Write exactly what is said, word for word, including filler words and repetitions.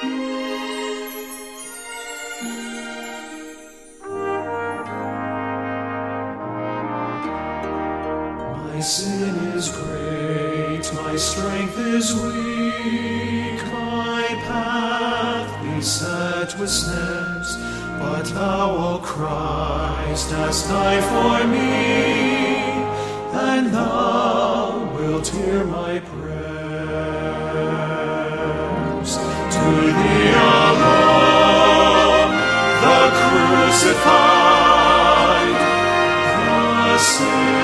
My sin is great, my strength is weak, my path beset with snares, but thou, O Christ, hast died for me, and thou wilt hear my prayers. To thee alone, the crucified, the sin